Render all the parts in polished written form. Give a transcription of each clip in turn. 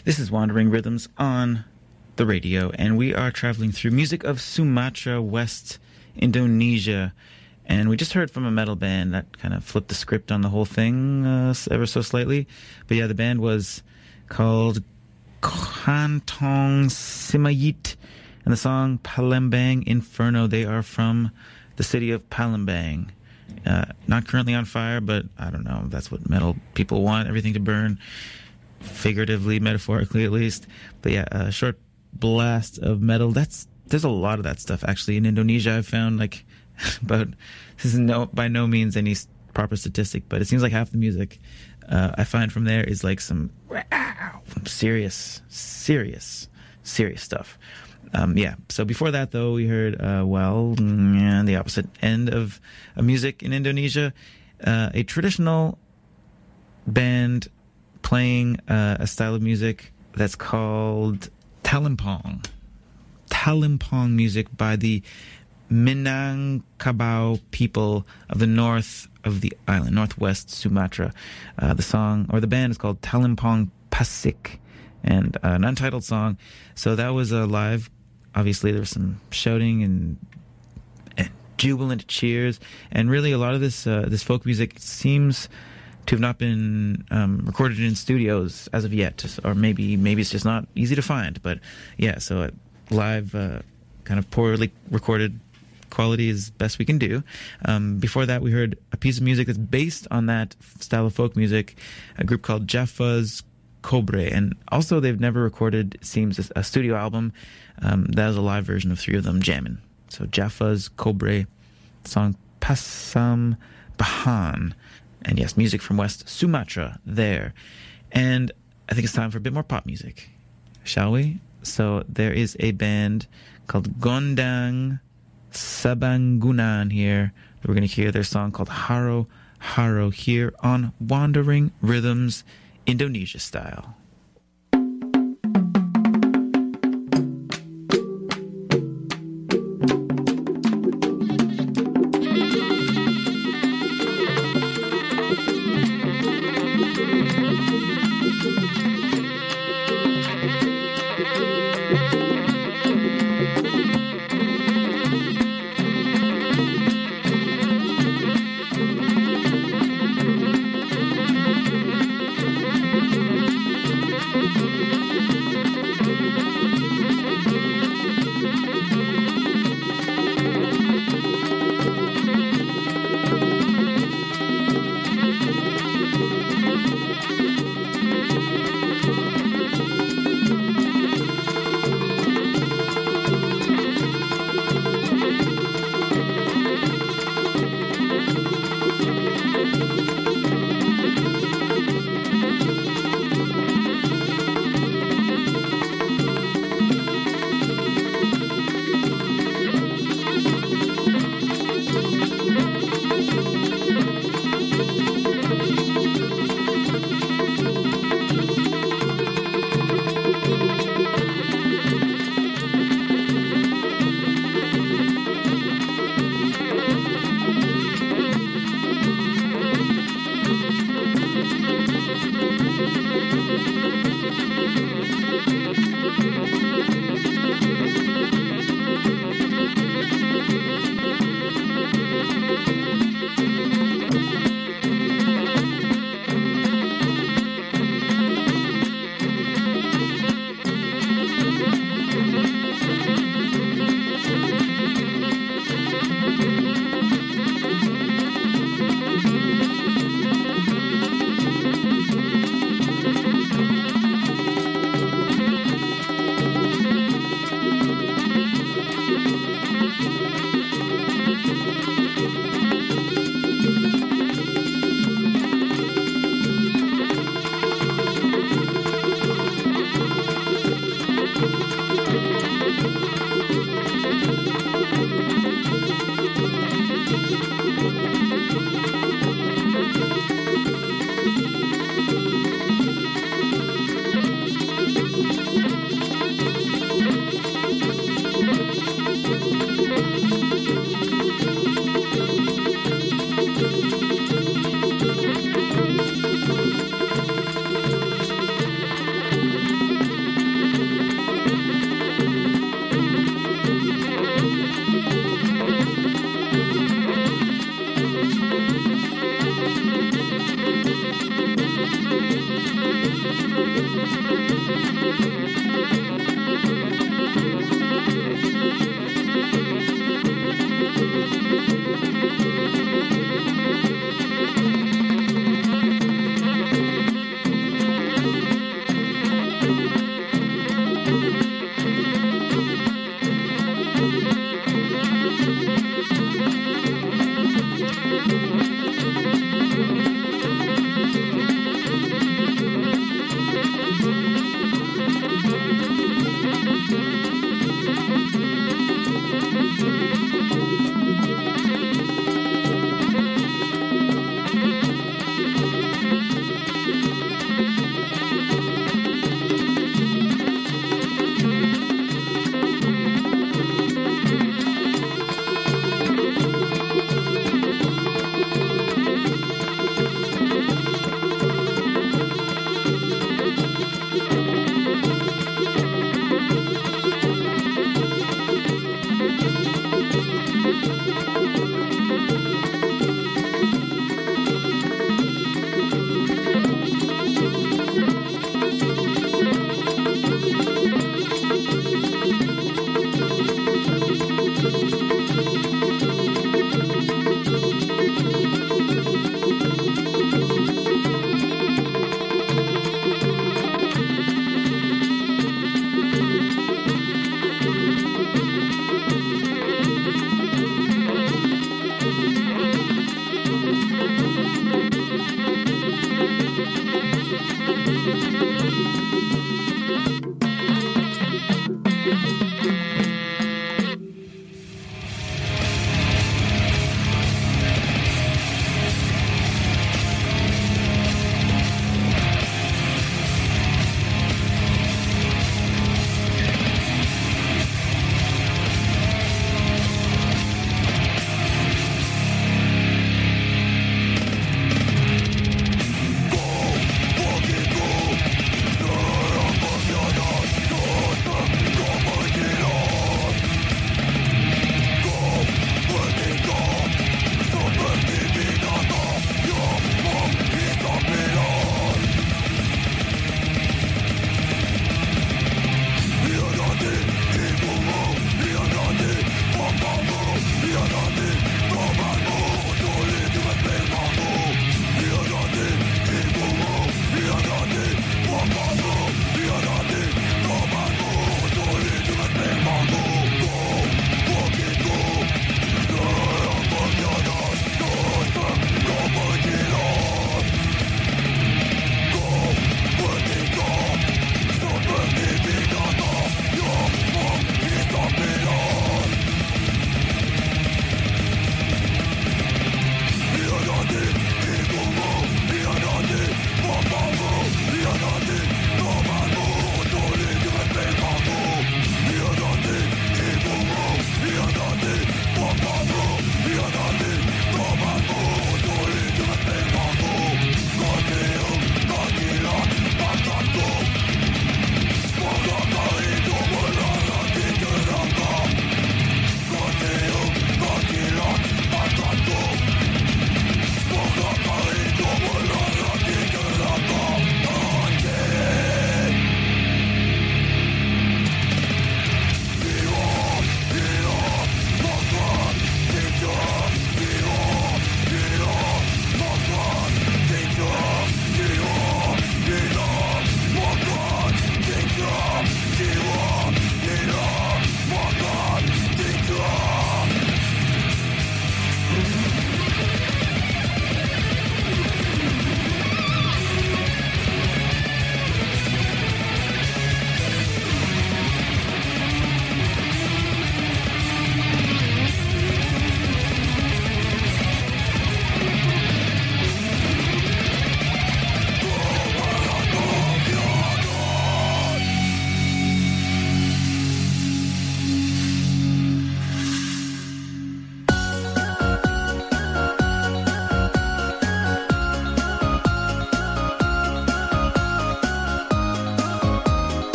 This is Wandering Rhythms on the radio, and we are traveling through music of Sumatra, West Indonesia. And we just heard from a metal band that kind of flipped the script on the whole thing ever so slightly. But yeah, the band was called Kantong Simayit, and the song Palembang Inferno. They are from the city of Palembang. Not currently on fire, but I don't know. That's what metal people want, everything to burn. Figuratively, metaphorically at least. But yeah, a short blast of metal. There's a lot of that stuff actually in Indonesia. I've found but this is by no means any proper statistic, but it seems like half the music I find from there is like some serious stuff. Yeah. So before that, though, we heard the opposite end of music in Indonesia, a traditional band playing a style of music that's called Talimpong. Talimpong music by the Minangkabau people of the north of the island, northwest Sumatra. The band is called Talimpong Pasik, and an untitled song. So that was live. Obviously, there was some shouting and jubilant cheers, and really a lot of this folk music seems to have not been recorded in studios as of yet, or maybe it's just not easy to find. But yeah, so live, kind of poorly recorded quality is best we can do. Before that, we heard a piece of music that's based on that style of folk music, a group called Jaffa's Cobre, and also they've never recorded, it seems, a studio album. That was a live version of three of them jamming. So Jaffa's Cobre, song Pasam Bahan, and yes, music from West Sumatra there. And I think it's time for a bit more pop music, shall we? So there is a band called Gondang Sabangunan here. We're going to hear their song called Haro Haro here on Wandering Rhythms Indonesia style.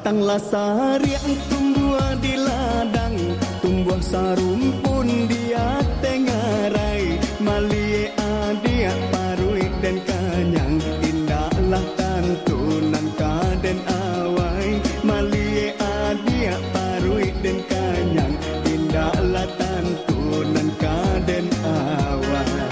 Batang lasar yang tumbuh di ladang, tumbuh sarumpun dia tengarai, malie adia parui dan kanyang, indahlah tantunan kaden awai, malie adia parui dan kanyang, indahlah tantunan kaden awai.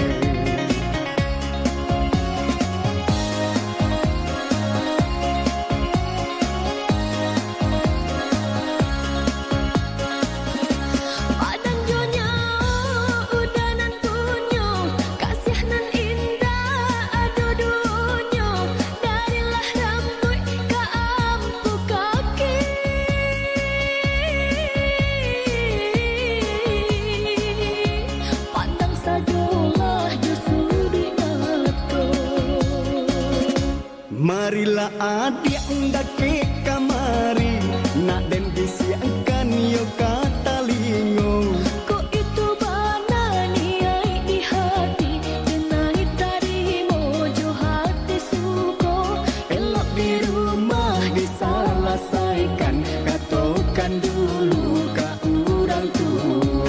Marilah adik ndake kamari, nak den bisiakan yo kata lingo. Kok itu bana niai di hati, denai tarimo jo hati suko. Elok di rumah diselesaikan, katakan dulu ke orang tua.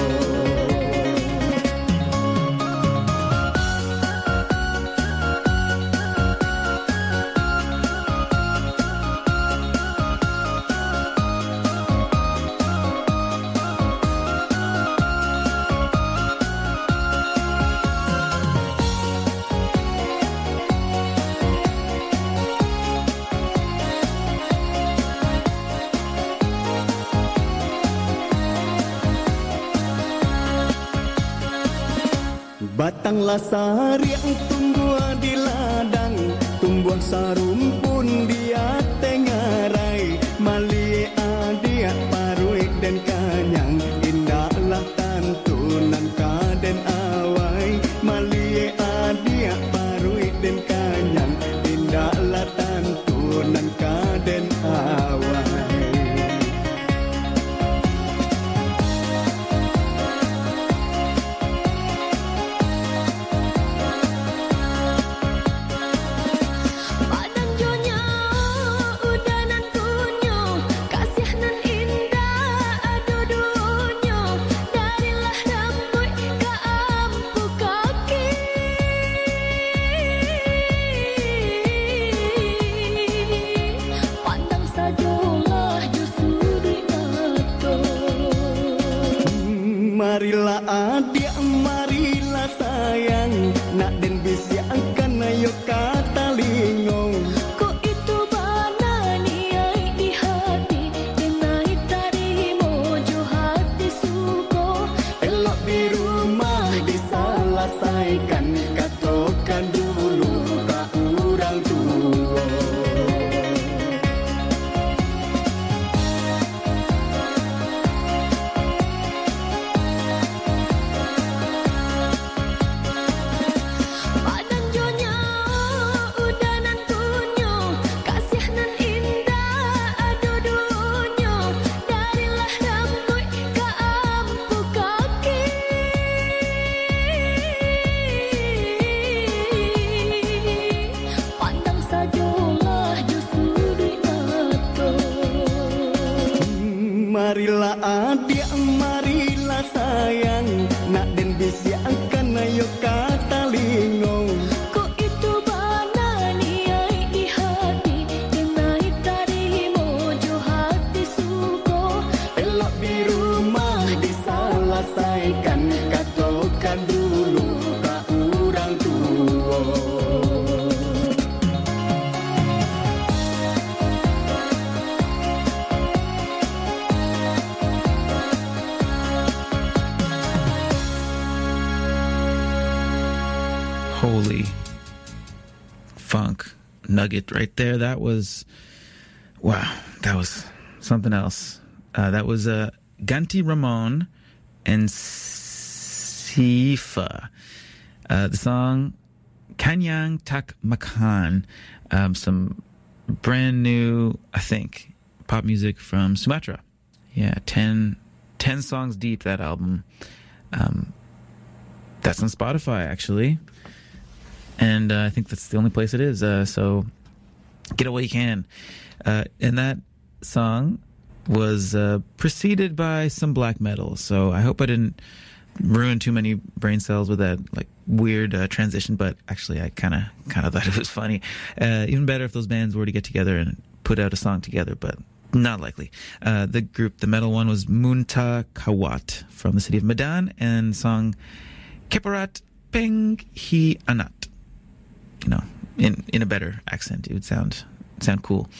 Batang lasar yang tumbuh di ladang, tumbuh sarumpun dia tengarai, malie adia parui dan kanyang, indahlah tantunan kaden awai, malie adia parui dan kanyang, indahlah tantunan kaden awai. Marilah adik, marilah sayang, nak den bisiakan ayo kata lingo. Kok itu bana niai di hati, denai tarimo jo hati suko. Elok di rumah diselesaikan, katakan dulu ke orang tua. Marilah adik, marilah sayang, nak den bisiakan ayo kata lingo. Kok itu bana niai di hati, denai tarimo jo hati suko. Elok di rumah diselesaikan, katakan dulu ke orang tua. Holy funk nugget right there. That was, wow, that was something else. That was Ganti Ramon and Sifa. The song Kanyang Tak Makan. Some brand new, I think, pop music from Sumatra. Yeah, 10 songs deep, that album. That's on Spotify, actually. And I think that's the only place it is. So get it while you can. And that song was preceded by some black metal. So I hope I didn't ruin too many brain cells with that like weird transition, but actually I kind of thought it was funny. Even better if those bands were to get together and put out a song together, but not likely. The metal one was Munta Kawat from the city of Medan, and song Keparat Peng Hi Anat. You know, in a better accent, it would sound cool.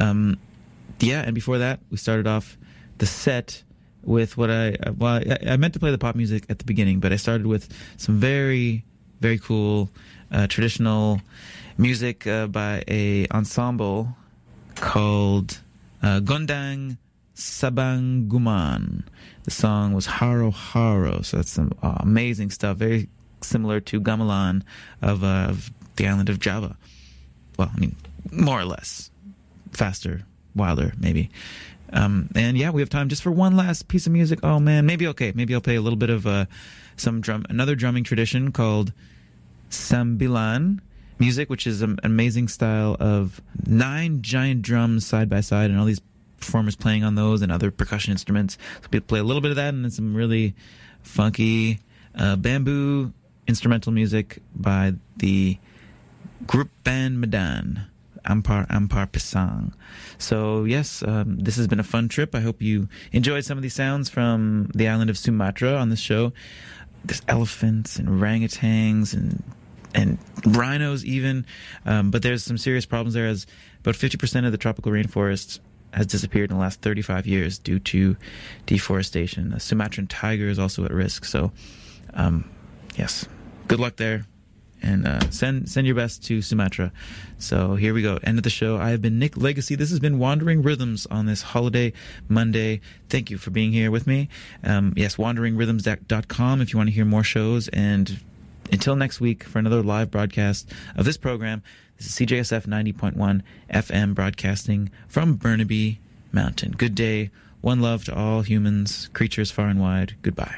And before that, we started off the set with what I meant to play the pop music at the beginning, but I started with some very, very cool traditional music by a ensemble called Gondang Sabang Guman. The song was Haro Haro, so that's some amazing stuff, very similar to gamelan of the island of Java. Well, I mean, more or less. Faster, wilder, maybe. And yeah, we have time just for one last piece of music. Oh man, maybe I'll play a little bit of another drumming tradition called Sambilan music, which is an amazing style of 9 giant drums side by side, and all these performers playing on those and other percussion instruments. So we'll play a little bit of that, and then some really funky bamboo instrumental music by the group band Medan. Ampar Pisang. So yes, this has been a fun trip. I hope you enjoyed some of these sounds from the island of Sumatra on this show. There's elephants and orangutans and rhinos even, but there's some serious problems there, as about 50% of the tropical rainforest has disappeared in the last 35 years due to deforestation. A Sumatran tiger is also at risk. So yes, good luck there. And send your best to Sumatra. So here we go. End of the show. I have been Nick Legacy. This has been Wandering Rhythms on this holiday Monday. Thank you for being here with me. Yes, wanderingrhythms.com if you want to hear more shows. And until next week for another live broadcast of this program, this is CJSF 90.1 FM broadcasting from Burnaby Mountain. Good day. One love to all humans, creatures far and wide. Goodbye.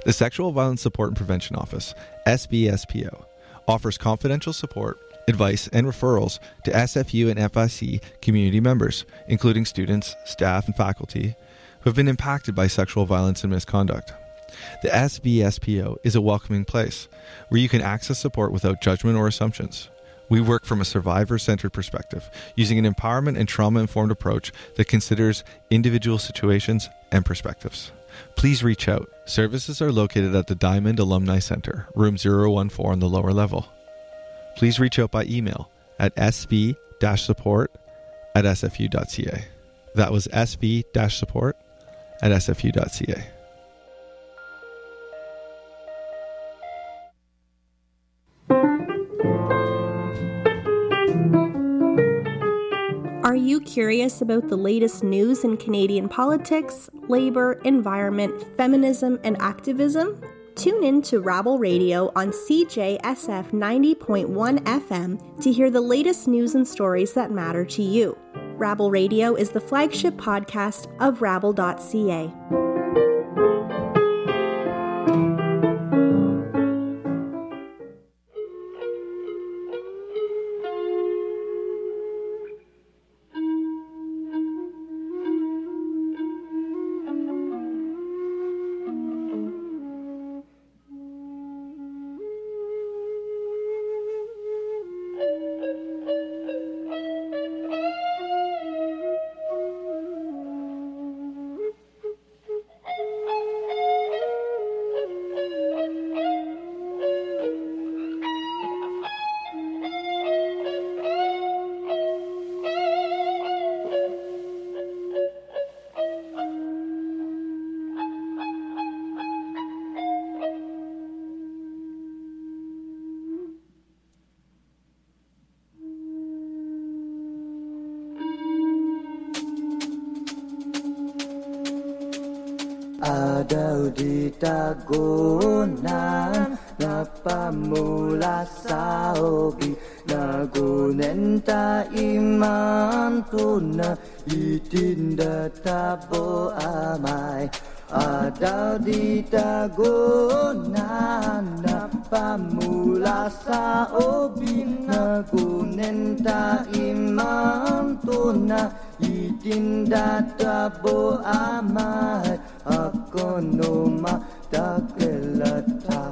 The Sexual Violence Support and Prevention Office, SVSPO, offers confidential support, advice, and referrals to SFU and FIC community members, including students, staff, and faculty who have been impacted by sexual violence and misconduct. The SVSPO is a welcoming place where you can access support without judgment or assumptions. We work from a survivor-centered perspective, using an empowerment and trauma-informed approach that considers individual situations and perspectives. Please reach out. Services are located at the Diamond Alumni Center, room 014 on the lower level. Please reach out by email at sv-support@sfu.ca. That was sv-support@sfu.ca. Are you curious about the latest news in Canadian politics, labor, environment, feminism, and activism? Tune in to Rabble Radio on CJSF 90.1 FM to hear the latest news and stories that matter to you. Rabble Radio is the flagship podcast of Rabble.ca. Ada di tagunan napamula sa obi nagunen ta iman tuna itinda tabo amay. Ada di tagunan napamula sa obi nagunen ta iman tuna itinda tabo amay. Ako no matakelata.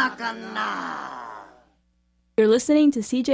ka na. You're listening to CJ